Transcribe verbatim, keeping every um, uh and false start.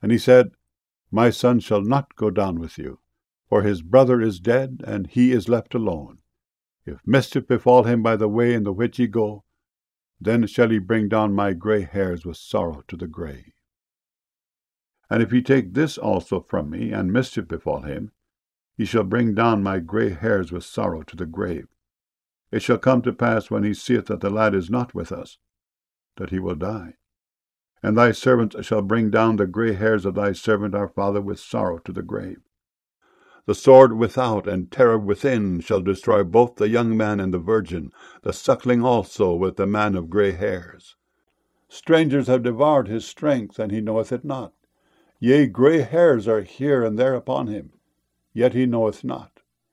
And he said, My son shall not go down with you, for his brother is dead, and he is left alone. If mischief befall him by the way in the which ye go, then shall he bring down my grey hairs with sorrow to the grave. And if he take this also from me, and mischief befall him, he shall bring down my grey hairs with sorrow to the grave. It shall come to pass, when he seeth that the lad is not with us, that he will die. And thy servant shall bring down the grey hairs of thy servant our father with sorrow to the grave. The sword without and terror within shall destroy both the young man and the virgin, the suckling also with the man of grey hairs. Strangers have devoured his strength, and he knoweth it not. Yea, grey hairs are here and there upon him, yet he knoweth not.